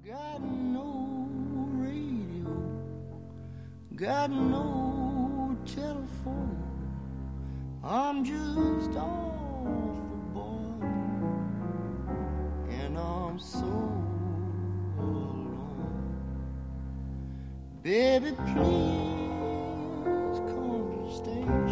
Got no radio, got no telephone. I'm just off the board, and I'm so alone. Baby, please come to stay.